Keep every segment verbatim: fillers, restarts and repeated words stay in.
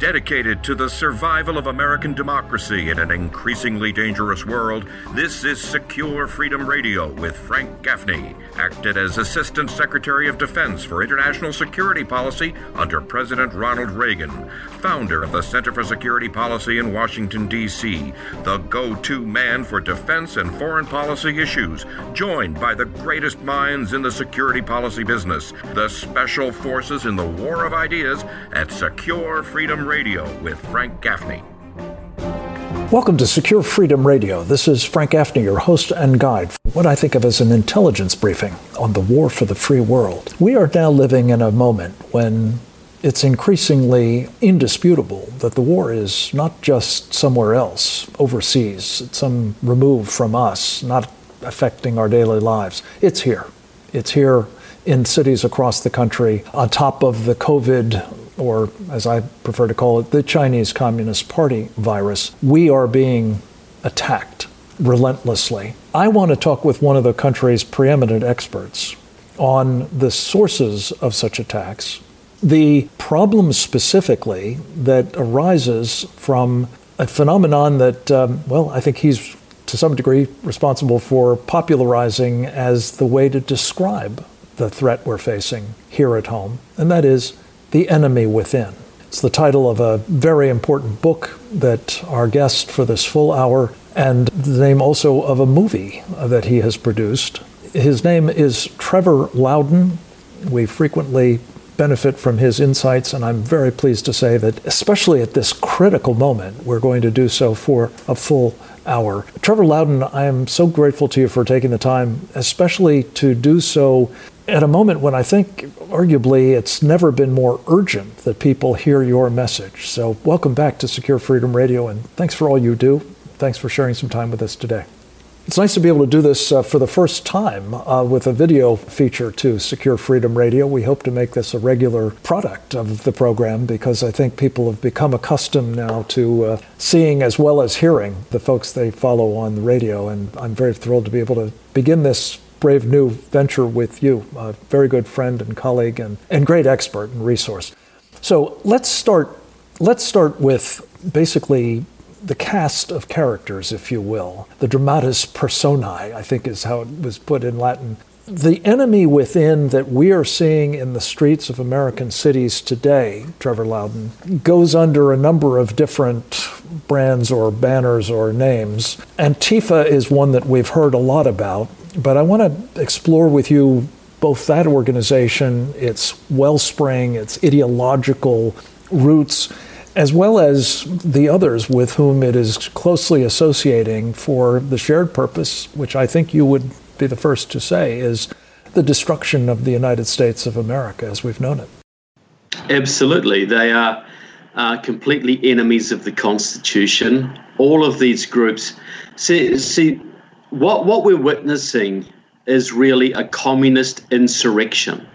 Dedicated to the survival of American democracy in an increasingly dangerous world, this is Secure Freedom Radio with Frank Gaffney, acted as Assistant Secretary of Defense for International Security Policy under President Ronald Reagan, founder of the Center for Security Policy in Washington, D C, the go-to man for defense and foreign policy issues, joined by the greatest minds in the security policy business, the Special Forces in the War of Ideas at Secure Freedom Radio. Radio with Frank Gaffney. Welcome to Secure Freedom Radio. This is Frank Gaffney, your host and guide for what I think of as an intelligence briefing on the war for the free world. We are now living in a moment when it's increasingly indisputable that the war is not just somewhere else, overseas, it's some remove from us, not affecting our daily lives. It's here. It's here in cities across the country, on top of the COVID, or as I prefer to call it, the Chinese Communist Party virus. We are being attacked relentlessly. I want to talk with one of the country's preeminent experts on the sources of such attacks, the problem specifically that arises from a phenomenon that, um, well, I think he's to some degree responsible for popularizing as the way to describe the threat we're facing here at home, and that is The Enemy Within. It's the title of a very important book that our guest for this full hour, and the name also of a movie that he has produced. His name is Trevor Loudon. We frequently benefit from his insights, and I'm very pleased to say that, especially at this critical moment, we're going to do so for a full hour. Trevor Loudon, I am so grateful to you for taking the time, especially to do so at a moment when I think, arguably, it's never been more urgent that people hear your message. So welcome back to Secure Freedom Radio, and thanks for all you do. Thanks for sharing some time with us today. It's nice to be able to do this uh, for the first time uh, with a video feature to Secure Freedom Radio. We hope to make this a regular product of the program because I think people have become accustomed now to uh, seeing as well as hearing the folks they follow on the radio, and I'm very thrilled to be able to begin this brave new venture with you, a very good friend and colleague and, and great expert and resource. So let's start, let's start with basically the cast of characters, if you will. The dramatis personae, I think is how it was put in Latin. The enemy within that we are seeing in the streets of American cities today, Trevor Loudon, goes under a number of different brands or banners or names. Antifa is one that we've heard a lot about. But I want to explore with you both that organization, its wellspring, its ideological roots, as well as the others with whom it is closely associating for the shared purpose, which I think you would be the first to say is the destruction of the United States of America as we've known it. Absolutely. They are uh, completely enemies of the Constitution. All of these groups, see, see What what we're witnessing is really a communist insurrection.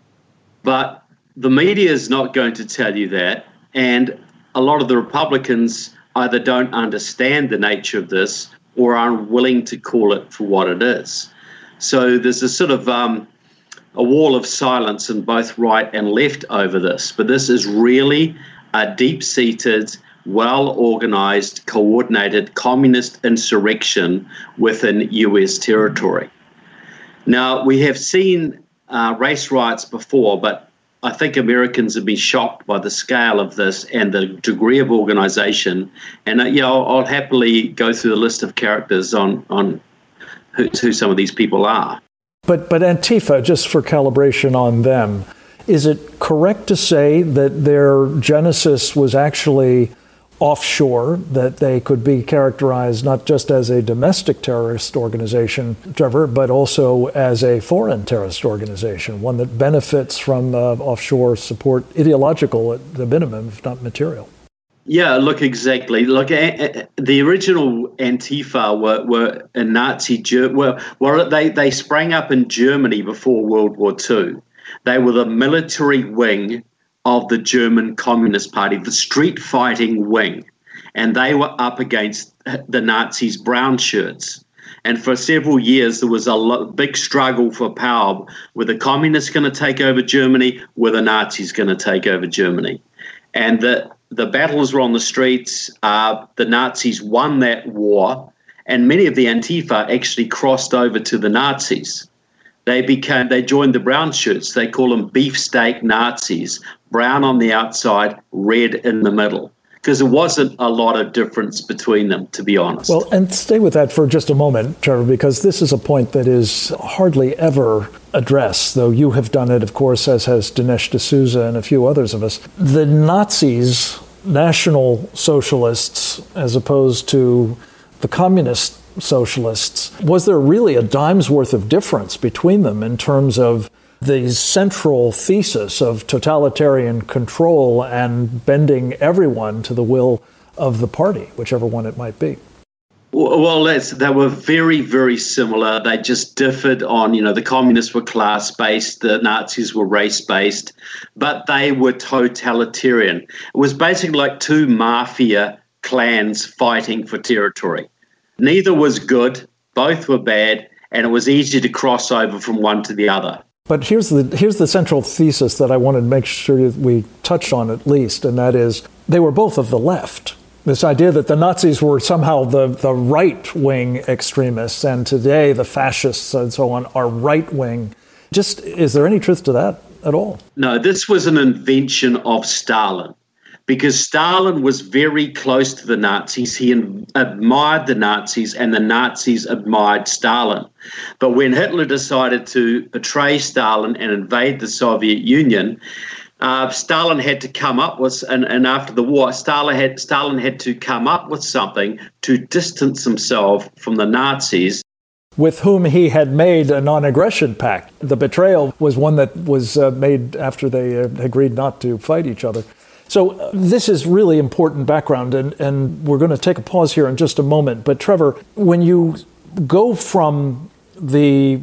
But the media is not going to tell you that, and a lot of the Republicans either don't understand the nature of this or are unwilling to call it for what it is. So there's a sort of um, a wall of silence in both right and left over this. But this is really a deep-seated, well-organized, coordinated communist insurrection within U S territory. Now, we have seen uh, race riots before, but I think Americans have been shocked by the scale of this and the degree of organization. And, uh, you know, I'll, I'll happily go through the list of characters on, on who, who some of these people are. But, but Antifa, just for calibration on them, is it correct to say that their genesis was actually offshore, that they could be characterized not just as a domestic terrorist organization, Trevor, but also as a foreign terrorist organization, one that benefits from uh, offshore support, ideological at the minimum, if not material? Yeah, look, exactly. Look, a, a, the original Antifa were, were a Nazi, were, were they, they sprang up in Germany before World War Two. They were the military wing of the German Communist Party, the street fighting wing, and they were up against the Nazis' brown shirts. And for several years, there was a lo- big struggle for power. Were the communists going to take over Germany? Were the Nazis going to take over Germany? And the the battles were on the streets. Uh, the Nazis won that war, and many of the Antifa actually crossed over to the Nazis. They became, they joined the brown shirts. They call them beefsteak Nazis, brown on the outside, red in the middle, because there wasn't a lot of difference between them, to be honest. Well, and stay with that for just a moment, Trevor, because this is a point that is hardly ever addressed, though you have done it, of course, as has Dinesh D'Souza and a few others of us. The Nazis, National Socialists, as opposed to the Communist Socialists, was there really a dime's worth of difference between them in terms of the central thesis of totalitarian control and bending everyone to the will of the party, whichever one it might be? Well, that's, they were very, very similar. They just differed on, you know, the communists were class-based, the Nazis were race-based, but they were totalitarian. It was basically like two mafia clans fighting for territory. Neither was good, both were bad, and it was easy to cross over from one to the other. But here's the here's the central thesis that I wanted to make sure we touched on at least, and that is they were both of the left. This idea that the Nazis were somehow the, the right-wing extremists, and today the fascists and so on are right-wing. Just, is there any truth to that at all? No, this was an invention of Stalin, because Stalin was very close to the Nazis. He admired the Nazis, and the Nazis admired Stalin. But when Hitler decided to betray Stalin and invade the Soviet Union, uh, Stalin had to come up with, and, and after the war, Stalin had, Stalin had to come up with something to distance himself from the Nazis, with whom he had made a non-aggression pact. The betrayal was one that was uh, made after they uh, agreed not to fight each other. So uh, this is really important background, and, and we're going to take a pause here in just a moment. But Trevor, when you go from the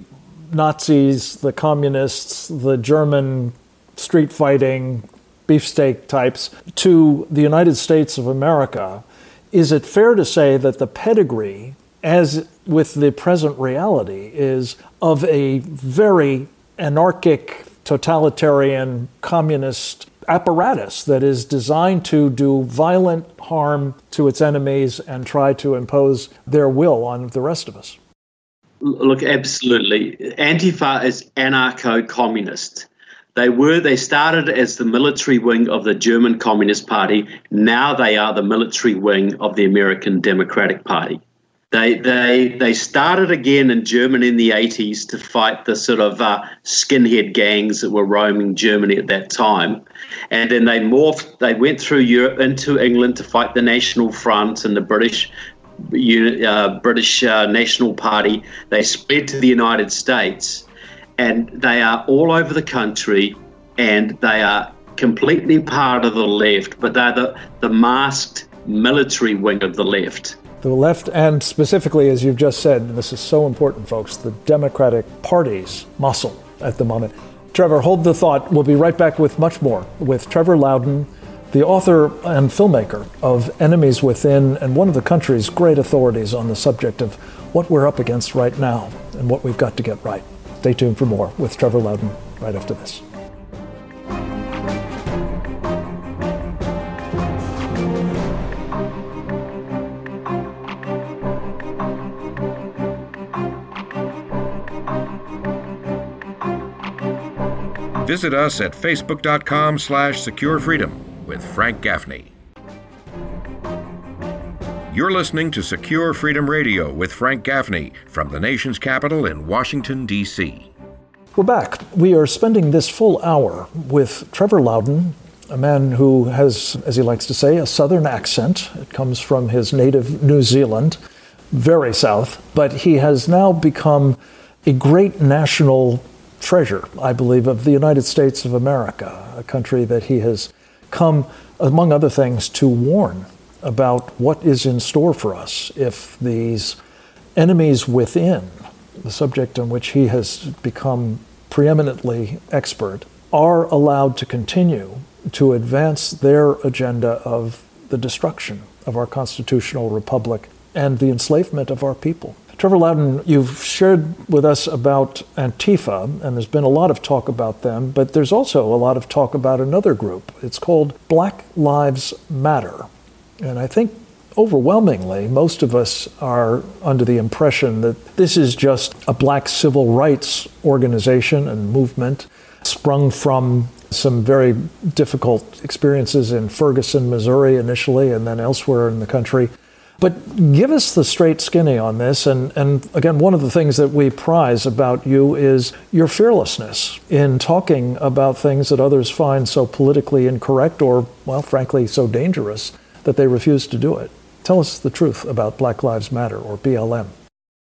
Nazis, the communists, the German street fighting, beefsteak types, to the United States of America, is it fair to say that the pedigree, as with the present reality, is of a very anarchic, totalitarian, communist apparatus that is designed to do violent harm to its enemies and try to impose their will on the rest of us? Look, absolutely. Antifa is anarcho-communist. They were, they started as the military wing of the German Communist Party. Now they are the military wing of the American Democratic Party. They they they started again in Germany in the eighties to fight the sort of uh, skinhead gangs that were roaming Germany at that time, and then they morphed. They went through Europe into England to fight the National Front and the British uh, British uh, National Party. They spread to the United States, and they are all over the country, and they are completely part of the left, but they're the the masked military wing of the left. The left, and specifically, as you've just said, and this is so important, folks, the Democratic Party's muscle at the moment. Trevor, hold the thought. We'll be right back with much more with Trevor Loudon, the author and filmmaker of Enemies Within, and one of the country's great authorities on the subject of what we're up against right now and what we've got to get right. Stay tuned for more with Trevor Loudon right after this. Visit us at facebook.com slash secure freedom with Frank Gaffney. You're listening to Secure Freedom Radio with Frank Gaffney from the nation's capital in Washington, D C We're back. We are spending this full hour with Trevor Loudon, a man who has, as he likes to say, a southern accent. It comes from his native New Zealand, very south, but he has now become a great national treasure, I believe, of the United States of America, a country that he has come, among other things, to warn about what is in store for us if these enemies within, the subject on which he has become preeminently expert, are allowed to continue to advance their agenda of the destruction of our constitutional republic and the enslavement of our people. Trevor Loudon, you've shared with us about Antifa, and there's been a lot of talk about them, but there's also a lot of talk about another group. It's called Black Lives Matter. And I think overwhelmingly, most of us are under the impression that this is just a black civil rights organization and movement sprung from some very difficult experiences in Ferguson, Missouri initially, and then elsewhere in the country. But give us the straight skinny on this. And, and again, one of the things that we prize about you is your fearlessness in talking about things that others find so politically incorrect or, well, frankly, so dangerous that they refuse to do it. Tell us the truth about Black Lives Matter, or B L M.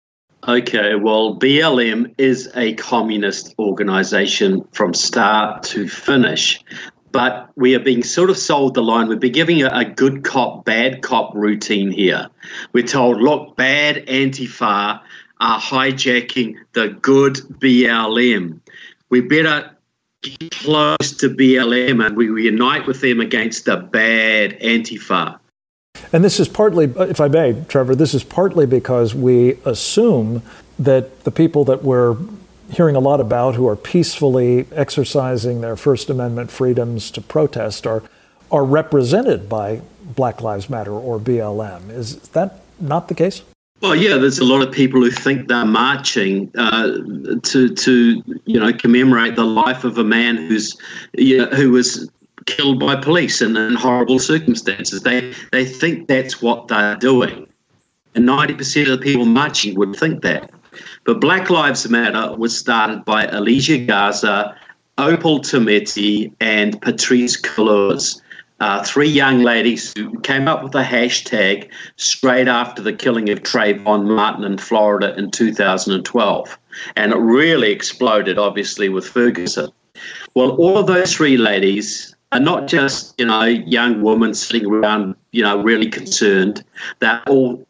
Okay, well, B L M is a communist organization from start to finish. But we are being sort of sold the line. We've been giving a, a good cop, bad cop routine here. We're told, look, bad Antifa are hijacking the good B L M. We better get close to B L M and we unite with them against the bad Antifa. And this is partly, if I may, Trevor, this is partly because we assume that the people that we're hearing a lot about who are peacefully exercising their First Amendment freedoms to protest are are represented by Black Lives Matter or B L M. Is that not the case? Well, yeah, there's a lot of people who think they're marching uh, to to you know commemorate the life of a man who's you know, who was killed by police in, in horrible circumstances. They they think that's what they're doing, and ninety percent of the people marching would think that. But Black Lives Matter was started by Alicia Garza, Opal Tometi, and Patrisse Cullors, uh, three young ladies who came up with a hashtag straight after the killing of Trayvon Martin in Florida in two thousand twelve. And it really exploded, obviously, with Ferguson. Well, all of those three ladies are not just, you know, young women sitting around, you know, really concerned. They're all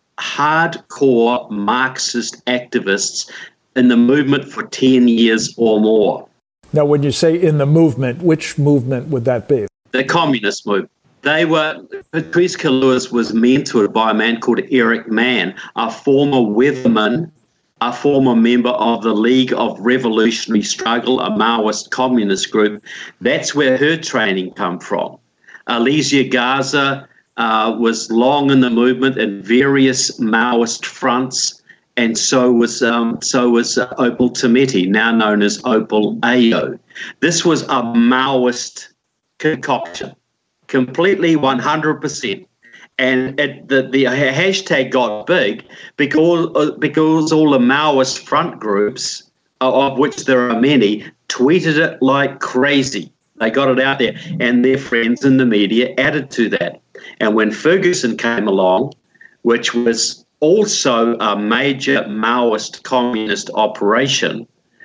hardcore Marxist activists in the movement for ten years or more. Now, when you say in the movement, which movement would that be? The communist movement. They were, Patrisse Cullors was mentored by a man called Eric Mann, a former weatherman, a former member of the League of Revolutionary Struggle, a Maoist communist group. That's where her training come from. Alicia Garza Uh, was long in the movement in various Maoist fronts, and so was um, so was uh, Opal Tometi, now known as Opal Ayo. This was a Maoist concoction, completely one hundred percent. And it, the, the hashtag got big because, uh, because all the Maoist front groups, uh, of which there are many, tweeted it like crazy. They got it out there, and their friends in the media added to that. And when Ferguson came along, which was also a major Maoist communist operation,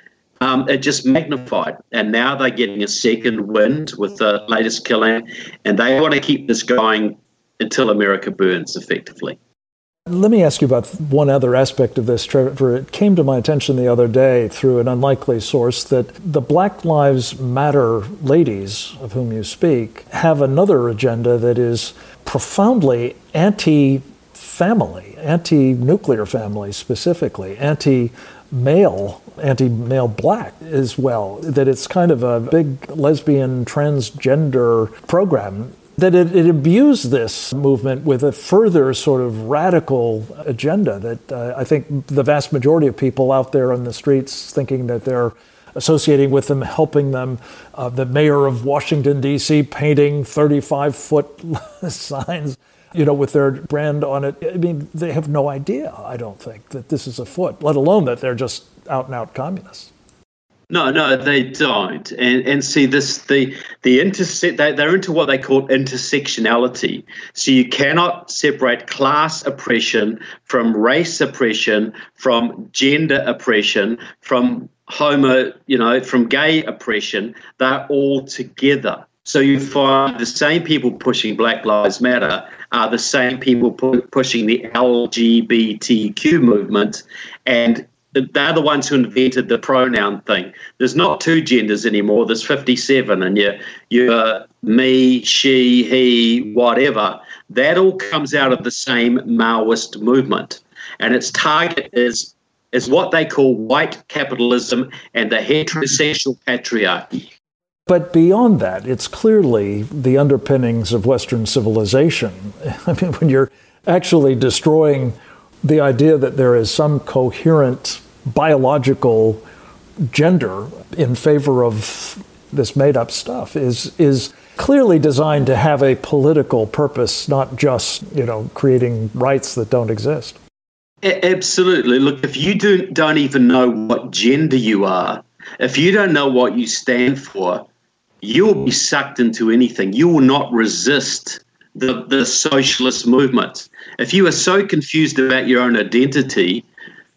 um, it just magnified. And now they're getting a second wind with the latest killing, and they want to keep this going until America burns, effectively. Let me ask you about one other aspect of this, Trevor. It came to my attention the other day through an unlikely source that the Black Lives Matter ladies, of whom you speak, have another agenda that is profoundly anti-family, anti-nuclear family specifically, anti-male, anti-male black as well, that it's kind of a big lesbian transgender program, that it, it imbues this movement with a further sort of radical agenda that uh, I think the vast majority of people out there on the streets thinking that they're associating with them, helping them. Uh, the mayor of Washington, D C painting thirty-five foot signs, you know, with their brand on it. I mean, they have no idea, I don't think, that this is afoot, let alone that they're just out and out communists. No, no, they don't. And and see this the the intersect they, they're into what they call intersectionality. So you cannot separate class oppression from race oppression, from gender oppression, from homo, you know, from gay oppression. They're all together. So you find the same people pushing Black Lives Matter are the same people pu- pushing the L G B T Q movement, and they're the ones who invented the pronoun thing. There's not two genders anymore. There's fifty-seven, and you're, you're me, she, he, whatever. That all comes out of the same Maoist movement. and its target is is what they call white capitalism and the heterosexual patriarchy. But beyond that, it's clearly the underpinnings of Western civilization. I mean, when you're actually destroying the idea that there is some coherent biological gender in favor of this made-up stuff is is clearly designed to have a political purpose, not just, you know, creating rights that don't exist. Absolutely. Look, if you do, don't even know what gender you are, if you don't know what you stand for, you will be sucked into anything. You will not resist the, the socialist movement. If you are so confused about your own identity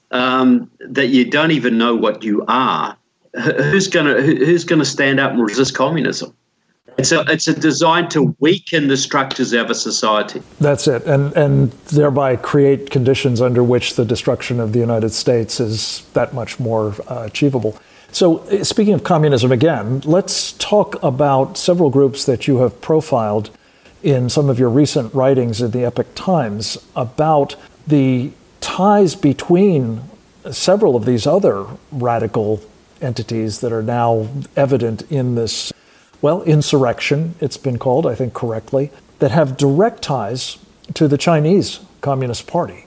um, that you don't even know what you are, who's going to who's going to stand up and resist communism? It's a, it's a designed to weaken the structures of a society. That's it, and and thereby create conditions under which the destruction of the United States is that much more uh, achievable. So speaking of communism again, let's talk about several groups that you have profiled in some of your recent writings in the Epoch Times about the ties between several of these other radical entities that are now evident in this, well, insurrection, it's been called, I think correctly, that have direct ties to the Chinese Communist Party.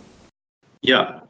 Yeah.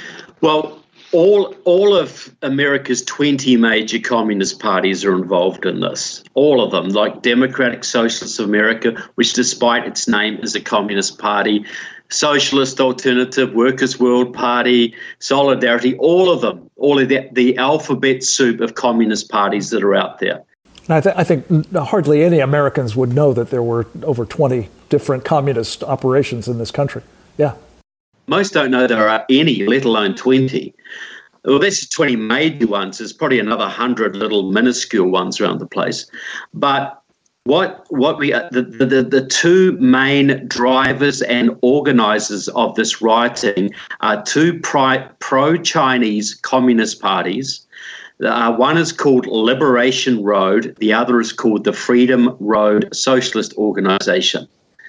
Well, all all of America's twenty major communist parties are involved in this. All of them, like Democratic Socialists of America, which despite its name is a communist party, Socialist Alternative, Workers' World Party, Solidarity, all of them, all of the, the alphabet soup of communist parties that are out there. I, th- I think hardly any Americans would know that there were over twenty different communist operations in this country. Yeah. Most don't know there are any, let alone twenty. Well, that's twenty major ones. There's probably another one hundred little minuscule ones around the place. But what what we the, the, the two main drivers and organisers of this rioting are two pri- pro-Chinese communist parties. Uh, one is called Liberation Road. The other is called the Freedom Road Socialist Organisation.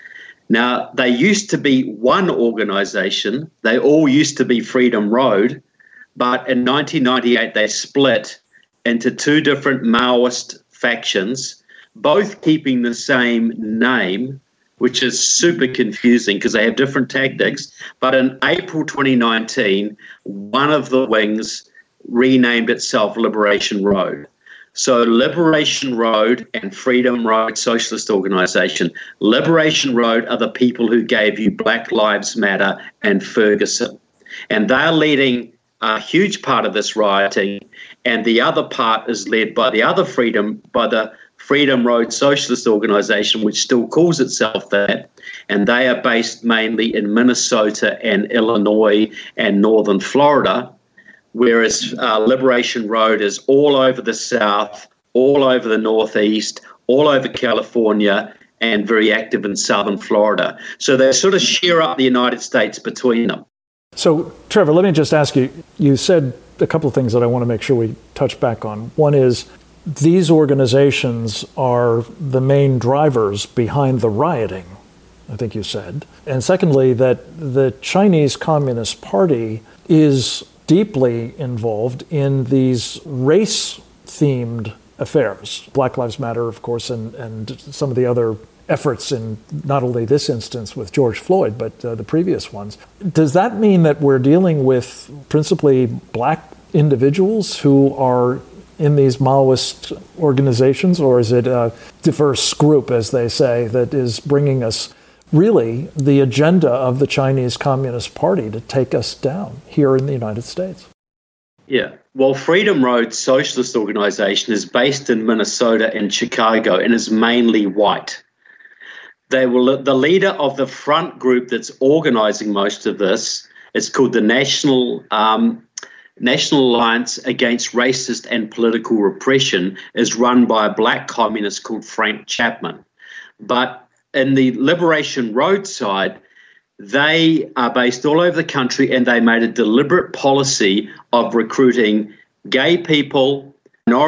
Now, they used to be one organisation. They all used to be Freedom Road. But in nineteen ninety-eight, they split into two different Maoist factions, both keeping the same name, which is super confusing because they have different tactics. But in April twenty nineteen, one of the wings renamed itself Liberation Road. So Liberation Road and Freedom Road Socialist Organisation. Liberation Road are the people who gave you Black Lives Matter and Ferguson. And they're leading a huge part of this rioting, and the other part is led by the other Freedom, by the Freedom Road Socialist Organisation, which still calls itself that, and they are based mainly in Minnesota and Illinois and northern Florida, whereas uh, Liberation Road is all over the South, all over the Northeast, all over California, and very active in southern Florida. So they sort of share up the United States between them. So, Trevor, let me just ask you, you said a couple of things that I want to make sure we touch back on. One is these organizations are the main drivers behind the rioting, I think you said. And secondly, that the Chinese Communist Party is deeply involved in these race-themed affairs. Black Lives Matter, of course, and, and some of the other efforts in not only this instance with George Floyd, but uh, the previous ones. Does that mean that we're dealing with principally black individuals who are in these Maoist organizations, or is it a diverse group, as they say, that is bringing us really the agenda of the Chinese Communist Party to take us down here in the United States? Yeah. Well, Freedom Road Socialist Organization is based in Minnesota and Chicago and is mainly white. They will, the leader of the front group that's organizing most of this is called the National um, National Alliance Against Racist and Political Repression, is run by a black communist called Frank Chapman. But in the Liberation Road side, they are based all over the country, and they made a deliberate policy of recruiting gay people,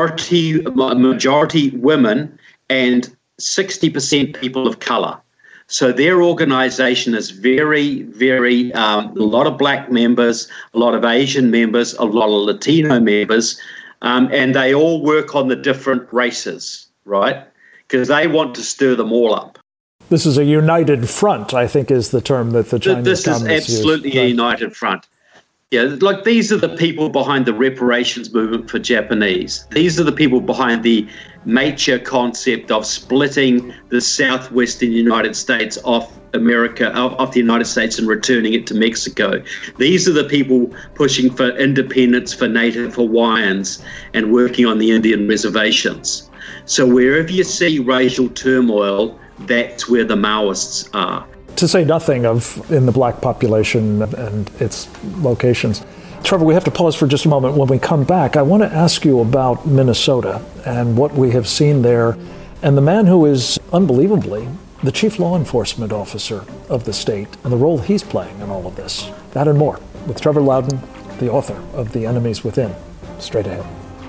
minority, majority women, and sixty percent people of color. So their organization is very, very, um, a lot of black members, a lot of Asian members, a lot of Latino members, um, and they all work on the different races, right? Because they want to stir them all up. This is a united front, I think, is the term that the Chinese This is communists use. absolutely a united front. Yeah, like these are the people behind the reparations movement for Japanese. These are the people behind the Meiji concept of splitting the southwestern United States off America, off the United States and returning it to Mexico. These are the people pushing for independence for Native Hawaiians and working on the Indian reservations. So wherever you see racial turmoil, that's where the Maoists are. To say nothing of in the black population and its locations. Trevor, we have to pause for just a moment. When we come back, I want to ask you about Minnesota and what we have seen there, and the man who is unbelievably the chief law enforcement officer of the state and the role he's playing in all of this. That and more with Trevor Loudon, the author of The Enemies Within. Straight ahead.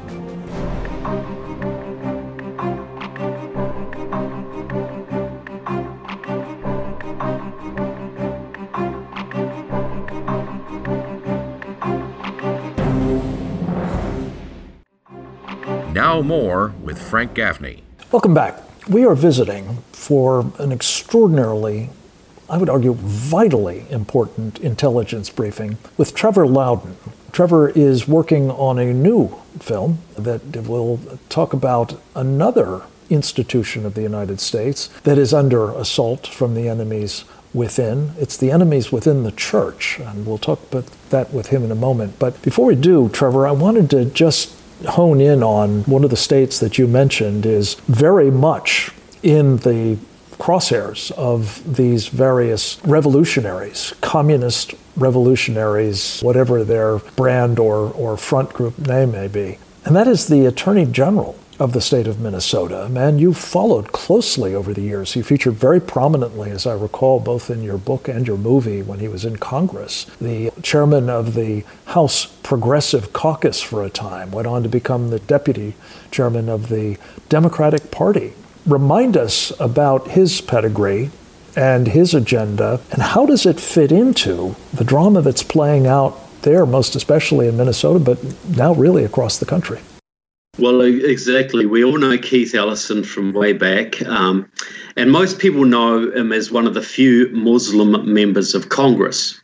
Now more with Frank Gaffney. Welcome back. We are visiting for an extraordinarily, I would argue, vitally important intelligence briefing with Trevor Loudon. Trevor is working on a new film that will talk about another institution of the United States that is under assault from the enemies within. It's the enemies within the church, and we'll talk about that with him in a moment. But before we do, Trevor, I wanted to just hone in on one of the states that you mentioned is very much in the crosshairs of these various revolutionaries, communist revolutionaries, whatever their brand or, or front group name may be. And that is the Attorney General of the state of Minnesota, a man you've followed closely over the years. He featured very prominently, as I recall, both in your book and your movie when he was in Congress. The chairman of the House Progressive Caucus for a time, went on to become the deputy chairman of the Democratic Party. Remind us about his pedigree and his agenda, and how does it fit into the drama that's playing out there, most especially in Minnesota, but now really across the country? Well, exactly. We all know Keith Ellison from way back, um, and most people know him as one of the few Muslim members of Congress.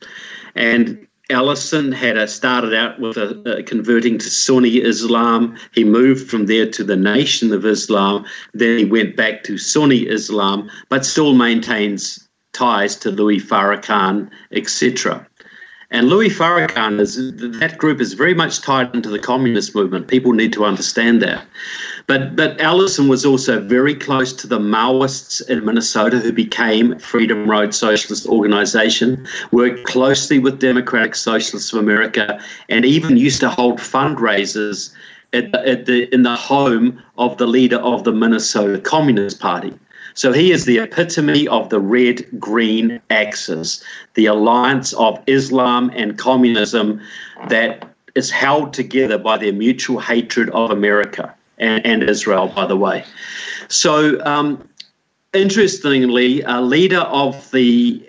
And Ellison had a, started out with a, a converting to Sunni Islam. He moved from there to the Nation of Islam. Then he went back to Sunni Islam, but still maintains ties to Louis Farrakhan, et cetera. And Louis Farrakhan, is, that group is very much tied into the communist movement. People need to understand that. But but Ellison was also very close to the Maoists in Minnesota, who became Freedom Road Socialist Organization, worked closely with Democratic Socialists of America, and even used to hold fundraisers at the, at the, in the home of the leader of the Minnesota Communist Party. So he is the epitome of the red-green axis, the alliance of Islam and communism that is held together by their mutual hatred of America and, and Israel, by the way. So um, interestingly, a leader of the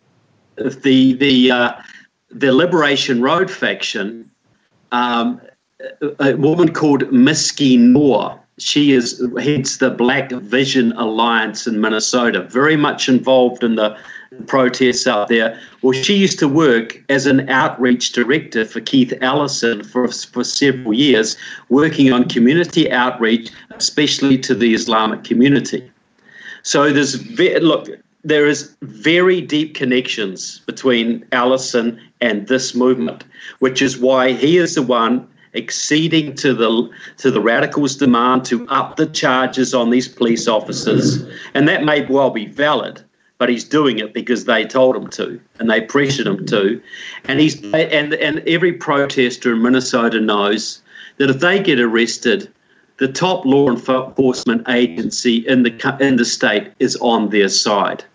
the the uh, the Liberation Road faction, um, a woman called Miski Noor. She is heads the Black Vision Alliance in Minnesota, very much involved in the protests out there. Well, she used to work as an outreach director for Keith Ellison for, for several years, working on community outreach, especially to the Islamic community. So there's ve- look, there is very deep connections between Ellison and this movement, which is why he is the one acceding to the to the radicals' demand to up the charges on these police officers. And that may well be valid, but he's doing it because they told him to and they pressured him to. And he's and and every protester in Minnesota knows that if they get arrested, the top law enforcement agency in the in the state is on their side.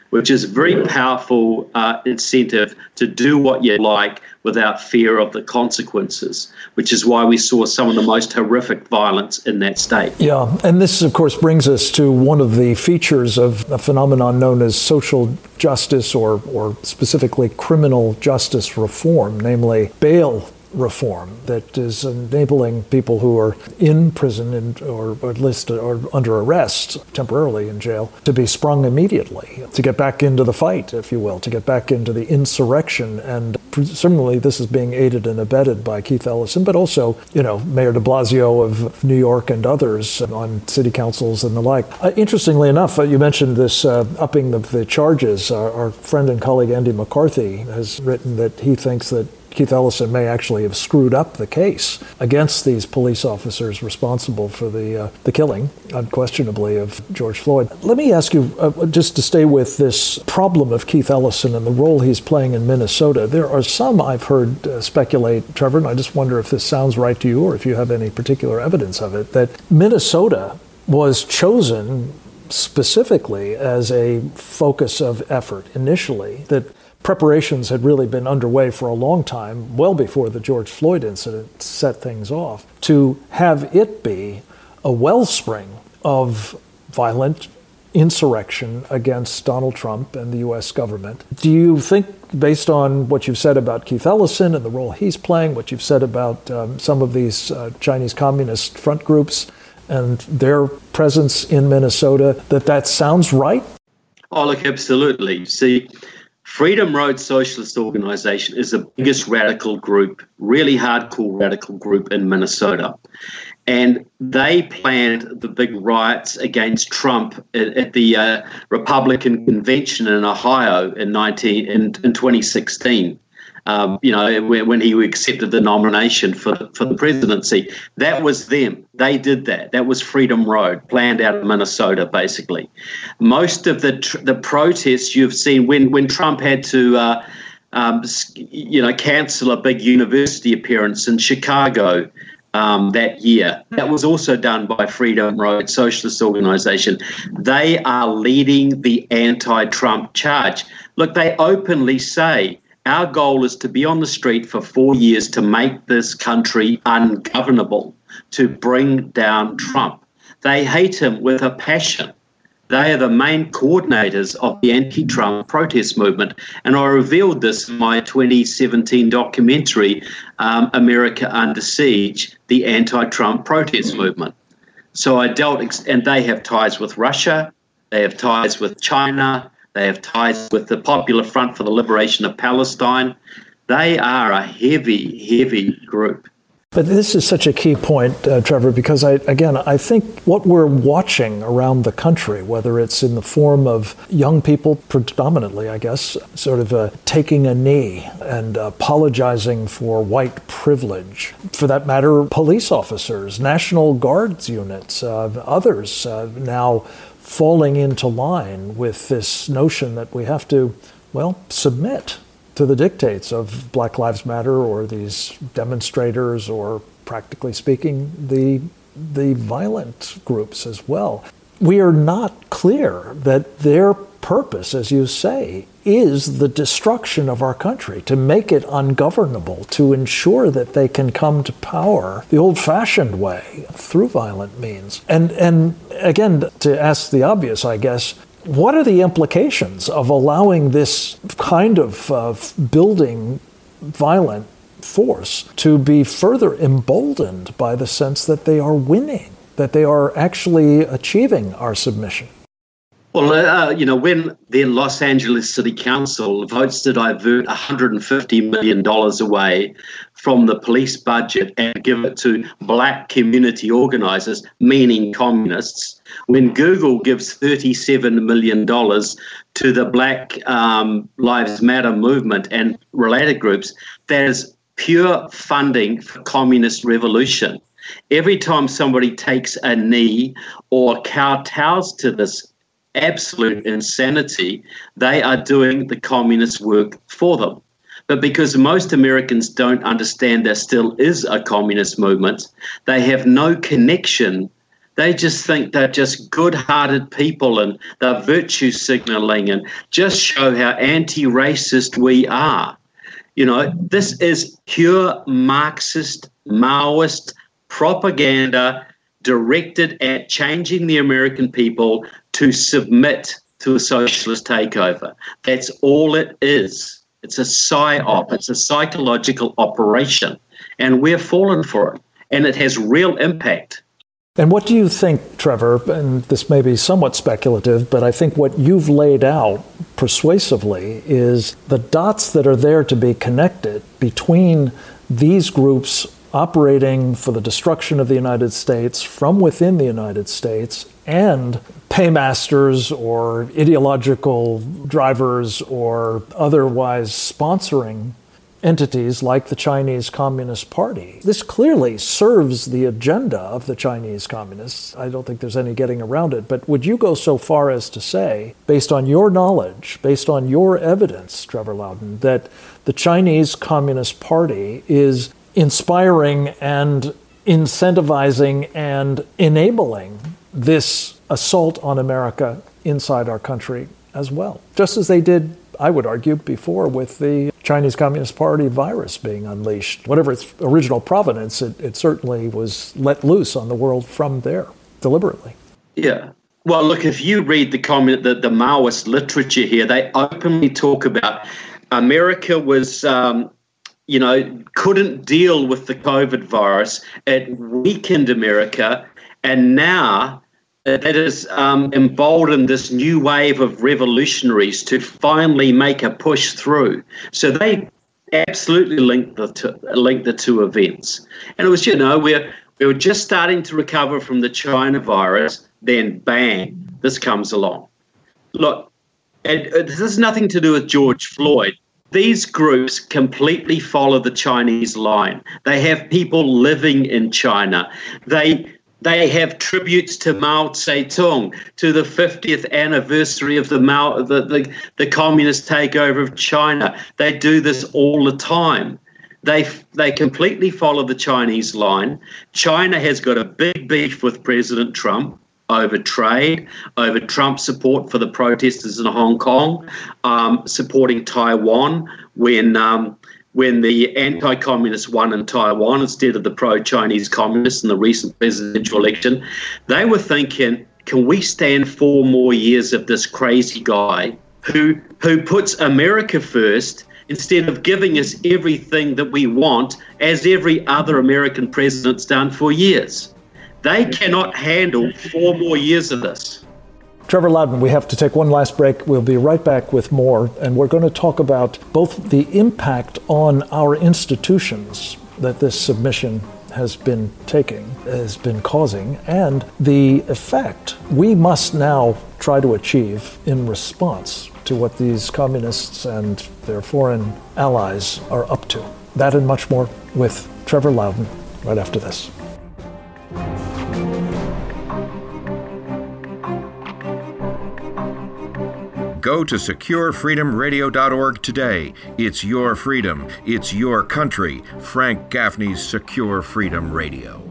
which is a very powerful uh, incentive to do what you like without fear of the consequences, which is why we saw some of the most horrific violence in that state. Yeah, and this, of course, brings us to one of the features of a phenomenon known as social justice, or, or specifically criminal justice reform, namely bail reform, that is enabling people who are in prison and, or, or at least or under arrest temporarily in jail to be sprung immediately, to get back into the fight, if you will, to get back into the insurrection. And presumably this is being aided and abetted by Keith Ellison, but also, you know, Mayor de Blasio of New York and others on city councils and the like. Uh, interestingly enough, uh, you mentioned this uh, upping of the charges. Our, our friend and colleague Andy McCarthy has written that he thinks that Keith Ellison may actually have screwed up the case against these police officers responsible for the uh, the killing, unquestionably, of George Floyd. Let me ask you, uh, just to stay with this problem of Keith Ellison and the role he's playing in Minnesota. There are some I've heard uh, speculate, Trevor, and I just wonder if this sounds right to you or if you have any particular evidence of it, that Minnesota was chosen specifically as a focus of effort initially, that preparations had really been underway for a long time, well before the George Floyd incident set things off, to have it be a wellspring of violent insurrection against Donald Trump and the U S government. Do you think, based on what you've said about Keith Ellison and the role he's playing, what you've said about um, some of these uh, Chinese Communist front groups and their presence in Minnesota, that that sounds right? Oh, look, absolutely. See, Freedom Road Socialist Organization is the biggest radical group, really hardcore radical group in Minnesota. And they planned the big riots against Trump at, at the uh, Republican convention in Ohio in nineteen in, in twenty sixteen. Um, you know, when he accepted the nomination for for the presidency. That was them. They did that. That was Freedom Road, planned out of Minnesota, basically. Most of the tr- the protests you've seen when when Trump had to, uh, um, you know, cancel a big university appearance in Chicago um, that year, that was also done by Freedom Road Socialist Organization. They are leading the anti-Trump charge. Look, they openly say, our goal is to be on the street for four years to make this country ungovernable, to bring down Trump. They hate him with a passion. They are the main coordinators of the anti-Trump protest movement. And I revealed this in my twenty seventeen documentary, um, America Under Siege, the anti-Trump protest movement. So I dealt, ex- and they have ties with Russia, they have ties with China, they have ties with the Popular Front for the Liberation of Palestine. They are a heavy, heavy group. But this is such a key point, uh, Trevor, because, I, again, I think what we're watching around the country, whether it's in the form of young people predominantly, I guess, sort of uh, taking a knee and apologizing for white privilege, for that matter, police officers, National Guards units, uh, others uh, now falling into line with this notion that we have to, well, submit to the dictates of Black Lives Matter or these demonstrators, or practically speaking, the the violent groups as well. We are not clear that their purpose, as you say, is the destruction of our country, to make it ungovernable, to ensure that they can come to power the old-fashioned way, through violent means. And and again, to ask the obvious, I guess, what are the implications of allowing this kind of uh, building violent force to be further emboldened by the sense that they are winning, that they are actually achieving our submission? Well, uh, you know, when the Los Angeles City Council votes to divert one hundred fifty million dollars away from the police budget and give it to black community organizers, meaning communists, when Google gives thirty-seven million dollars to the Black um, Lives Matter movement and related groups, that is pure funding for communist revolution. Every time somebody takes a knee or kowtows to this absolute insanity, they are doing the communist work for them. But because most Americans don't understand there still is a communist movement, they have no connection They just think they're just good-hearted people and they're virtue signaling and just show how anti-racist we are. You know, this is pure Marxist, Maoist propaganda directed at changing the American people to submit to a socialist takeover. That's all it is. It's a psyop. It's a psychological operation. And we're fallen for it. And it has real impact. And what do you think, Trevor, and this may be somewhat speculative, but I think what you've laid out persuasively is the dots that are there to be connected between these groups operating for the destruction of the United States from within the United States and paymasters or ideological drivers or otherwise sponsoring entities like the Chinese Communist Party. This clearly serves the agenda of the Chinese Communists. I don't think there's any getting around it. But would you go so far as to say, based on your knowledge, based on your evidence, Trevor Loudon, that the Chinese Communist Party is inspiring and incentivizing and enabling this assault on America inside our country as well, just as they did, I would argue, before with the Chinese Communist Party virus being unleashed? Whatever its original provenance, it, it certainly was let loose on the world from there, deliberately. Yeah. Well, look, if you read the, commun- the, the Maoist literature here, they openly talk about America was, um, you know, couldn't deal with the COVID virus. It weakened America, and now that has um, emboldened this new wave of revolutionaries to finally make a push through. So they absolutely linked the two, linked the two events. And it was, you know, we're, we were just starting to recover from the China virus, then bang, this comes along. Look, and, uh, this has nothing to do with George Floyd. These groups completely follow the Chinese line. They have people living in China. They They have tributes to Mao Zedong, to the fiftieth anniversary of the Mao, the, the, the communist takeover of China. They do this all the time. They they completely follow the Chinese line. China has got a big beef with President Trump over trade, over Trump's support for the protesters in Hong Kong, um, supporting Taiwan when um, when the anti-communists won in Taiwan instead of the pro-Chinese communists in the recent presidential election. They were thinking, can we stand four more years of this crazy guy who who puts America first instead of giving us everything that we want, as every other American president's done for years? They cannot handle four more years of this. Trevor Loudon, we have to take one last break. We'll be right back with more, and we're going to talk about both the impact on our institutions that this submission has been taking, has been causing, and the effect we must now try to achieve in response to what these communists and their foreign allies are up to. That and much more with Trevor Loudon right after this. Go to secure freedom radio dot org today. It's your freedom. It's your country. Frank Gaffney's Secure Freedom Radio.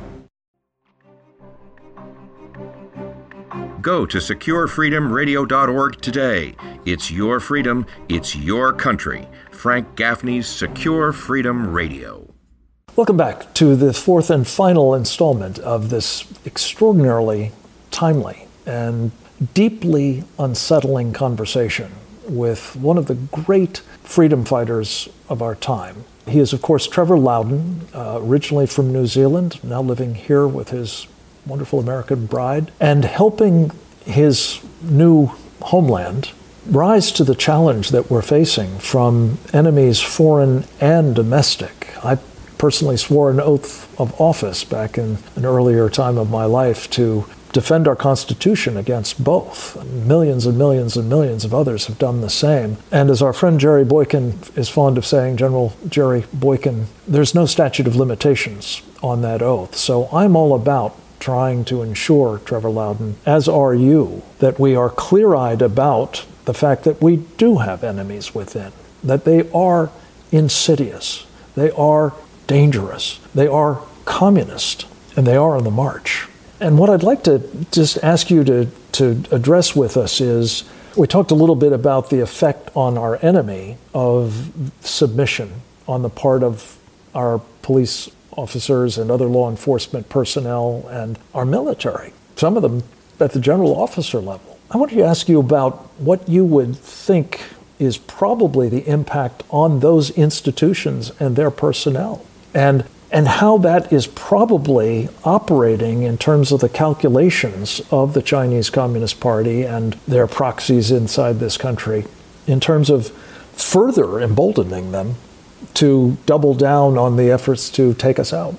Go to secure freedom radio dot org today. It's your freedom. It's your country. Frank Gaffney's Secure Freedom Radio. Welcome back to the fourth and final installment of this extraordinarily timely and deeply unsettling conversation with one of the great freedom fighters of our time. He is, of course, Trevor Loudon, uh, originally from New Zealand, now living here with his wonderful American bride, and helping his new homeland rise to the challenge that we're facing from enemies foreign and domestic. I personally swore an oath of office back in an earlier time of my life to defend our Constitution against both. Millions and millions and millions of others have done the same. And as our friend Jerry Boykin is fond of saying, General Jerry Boykin, there's no statute of limitations on that oath. So I'm all about trying to ensure, Trevor Loudon, as are you, that we are clear-eyed about the fact that we do have enemies within, that they are insidious, they are dangerous, they are communist, and they are on the march. And what I'd like to just ask you to, to address with us is, we talked a little bit about the effect on our enemy of submission on the part of our police officers and other law enforcement personnel and our military, some of them at the general officer level. I want to ask you about what you would think is probably the impact on those institutions and their personnel, and and how that is probably operating in terms of the calculations of the Chinese Communist Party and their proxies inside this country, in terms of further emboldening them to double down on the efforts to take us out.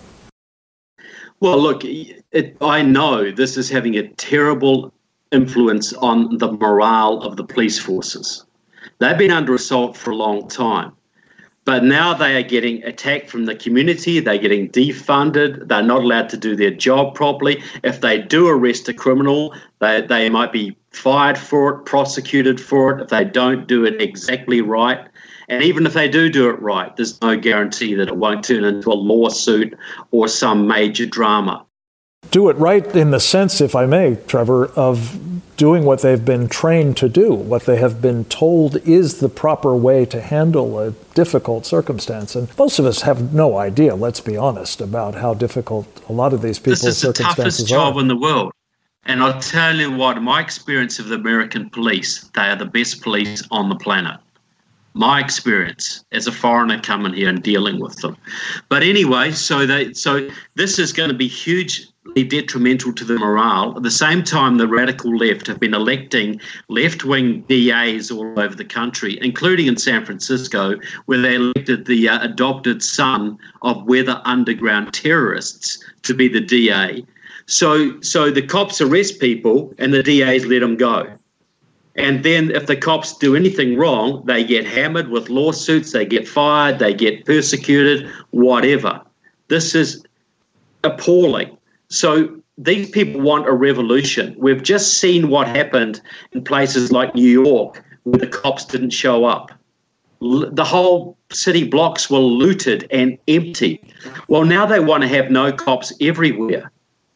Well, look, it, I know this is having a terrible influence on the morale of the police forces. They've been under assault for a long time. But now they are getting attacked from the community. They're getting defunded. They're not allowed to do their job properly. If they do arrest a criminal, they, they might be fired for it, prosecuted for it, if they don't do it exactly right. And even if they do do it right, there's no guarantee that it won't turn into a lawsuit or some major drama. Do it right in the sense, if I may, Trevor, of doing what they've been trained to do, what they have been told is the proper way to handle a difficult circumstance. And most of us have no idea, let's be honest, about how difficult a lot of these people's circumstances are. This is the toughest job in the world. And I'll tell you what, my experience of the American police, they are the best police on the planet. My experience as a foreigner coming here and dealing with them. But anyway, so they, so this is going to be hugely detrimental to the morale. At the same time, the radical left have been electing left-wing D As all over the country, including in San Francisco, where they elected the uh, adopted son of weather underground terrorists to be the D A. So, so the cops arrest people and the D As let them go. And then if the cops do anything wrong, they get hammered with lawsuits, they get fired, they get persecuted, whatever. This is appalling. So these people want a revolution. We've just seen what happened in places like New York where the cops didn't show up. L- the whole city blocks were looted and empty. Well, now they want to have no cops everywhere.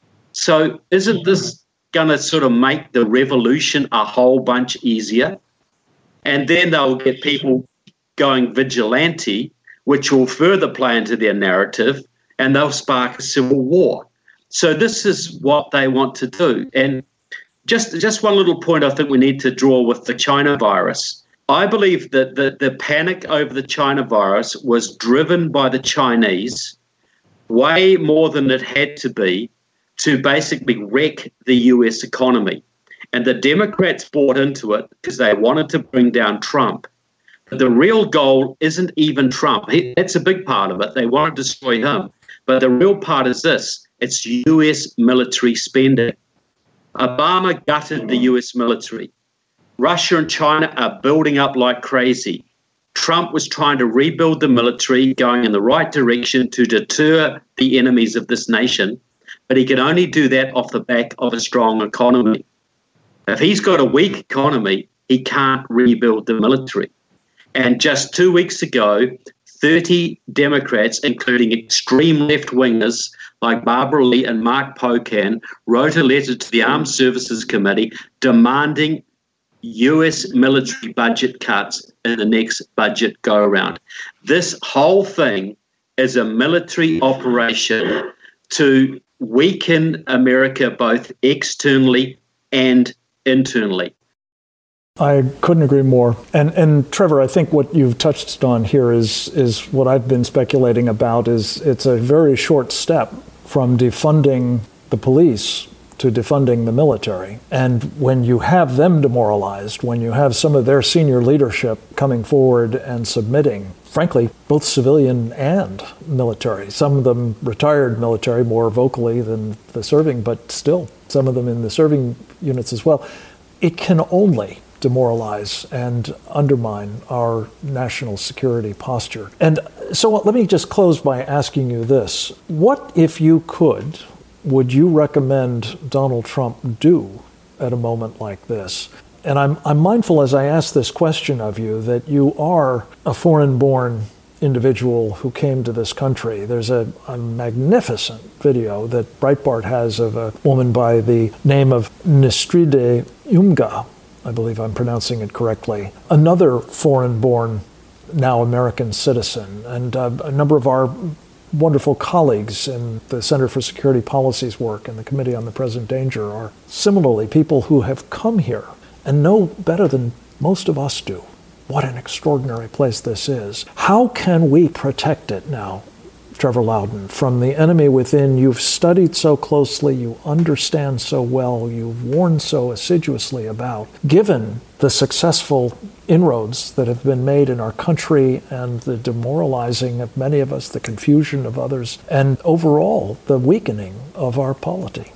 So isn't this going to sort of make the revolution a whole bunch easier? And then they'll get people going vigilante, which will further play into their narrative, and they'll spark a civil war. So this is what they want to do. And just, just one little point I think we need to draw with the China virus. I believe that the, the panic over the China virus was driven by the Chinese way more than it had to be, to basically wreck the U S economy. And the Democrats bought into it because they wanted to bring down Trump. But the real goal isn't even Trump. He, that's a big part of it. They want to destroy him. But the real part is this. It's U S military spending. Obama gutted the U S military. Russia and China are building up like crazy. Trump was trying to rebuild the military, going in the right direction to deter the enemies of this nation. But he can only do that off the back of a strong economy. If he's got a weak economy, he can't rebuild the military. And just two weeks ago, thirty Democrats, including extreme left-wingers like Barbara Lee and Mark Pocan, wrote a letter to the Armed Services Committee demanding U S military budget cuts in the next budget go-around. This whole thing is a military operation to weaken America both externally and internally. I couldn't agree more. And and Trevor, I think what you've touched on here is is what I've been speculating about. Is it's a very short step from defunding the police to defunding the military. And when you have them demoralized, when you have some of their senior leadership coming forward and submitting, frankly, both civilian and military, some of them retired military more vocally than the serving, but still, some of them in the serving units as well, it can only demoralize and undermine our national security posture. And so let me just close by asking you this. What, if you could, would you recommend Donald Trump do at a moment like this? And I'm I'm mindful as I ask this question of you that you are a foreign-born individual who came to this country. There's a, a magnificent video that Breitbart has of a woman by the name of Nistride Umga. I believe I'm pronouncing it correctly. Another foreign-born, now American citizen. And uh, a number of our wonderful colleagues in the Center for Security Policy's work and the Committee on the Present Danger are similarly people who have come here and know better than most of us do what an extraordinary place this is. How can we protect it now, Trevor Loudon, from the enemy within? You've studied so closely, you understand so well, you've warned so assiduously about, given the successful inroads that have been made in our country and the demoralizing of many of us, the confusion of others, and overall the weakening of our polity.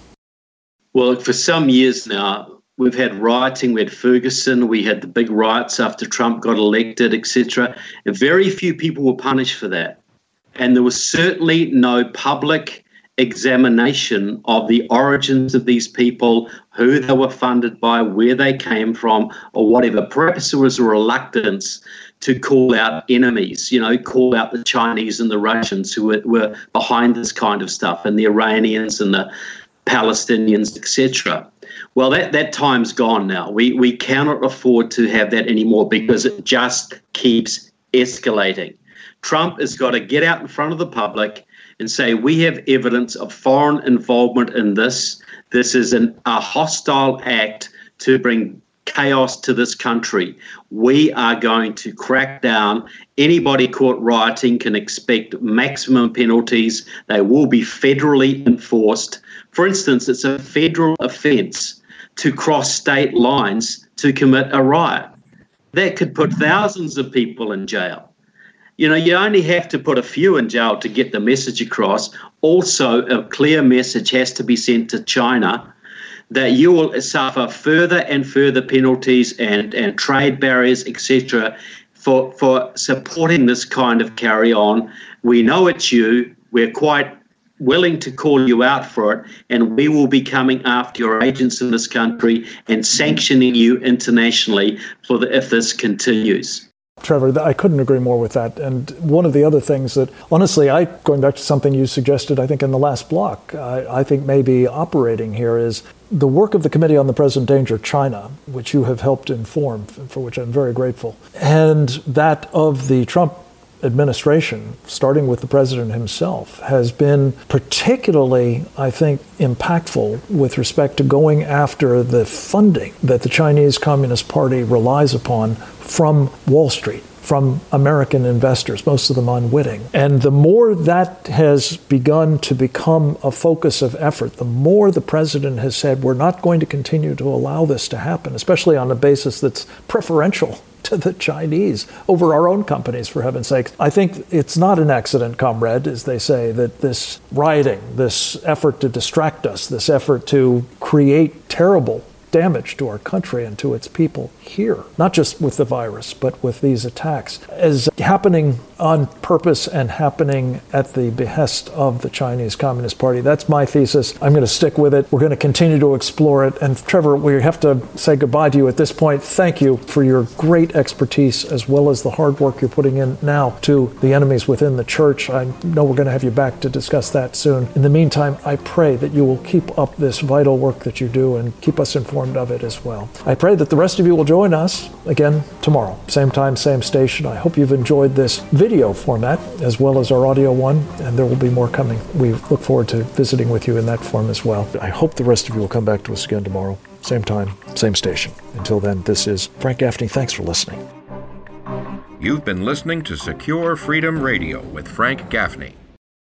Well, for some years now, we've had rioting. We had Ferguson. We had the big riots after Trump got elected, et cetera. And very few people were punished for that. And there was certainly no public examination of the origins of these people, who they were funded by, where they came from, or whatever. Perhaps there was a reluctance to call out enemies, you know, call out the Chinese and the Russians who were, were behind this kind of stuff, and the Iranians and the Palestinians, et cetera. Well, that, that time's gone now. We we cannot afford to have that anymore because it just keeps escalating. Trump has got to get out in front of the public and say, we have evidence of foreign involvement in this. This is an, a hostile act to bring chaos to this country. We are going to crack down. Anybody caught rioting can expect maximum penalties. They will be federally enforced. For instance, it's a federal offence to cross state lines to commit a riot. That could put thousands of people in jail. You know, you only have to put a few in jail to get the message across. Also, a clear message has to be sent to China that you will suffer further and further penalties and, and trade barriers, et cetera, for, for supporting this kind of carry-on. We know it's you. We're quite willing to call you out for it, and we will be coming after your agents in this country and sanctioning you internationally for the, if this continues. Trevor, I couldn't agree more with that. And one of the other things that, honestly, I going back to something you suggested, I think in the last block, I, I think may be operating here is the work of the Committee on the Present Danger China, which you have helped inform, for which I'm very grateful, and that of the Trump administration, starting with the president himself, has been particularly, I think, impactful with respect to going after the funding that the Chinese Communist Party relies upon from Wall Street, from American investors, most of them unwitting. And the more that has begun to become a focus of effort, the more the president has said, we're not going to continue to allow this to happen, especially on a basis that's preferential to the Chinese over our own companies, for heaven's sake. I think it's not an accident, comrade, as they say, that this rioting, this effort to distract us, this effort to create terrible damage to our country and to its people here, not just with the virus, but with these attacks, is happening on purpose and happening at the behest of the Chinese Communist Party. That's my thesis. I'm going to stick with it. We're going to continue to explore it. And Trevor, we have to say goodbye to you at this point. Thank you for your great expertise as well as the hard work you're putting in now to the enemies within the church. I know we're going to have you back to discuss that soon. In the meantime, I pray that you will keep up this vital work that you do and keep us informed of it as well. I pray that the rest of you will join us again tomorrow, same time, same station. I hope you've enjoyed this video format as well as our audio one, and there will be more coming. We look forward to visiting with you in that form as well. I hope the rest of you will come back to us again tomorrow, same time, same station. Until then, this is Frank Gaffney. Thanks for listening. You've been listening to Secure Freedom Radio with Frank Gaffney.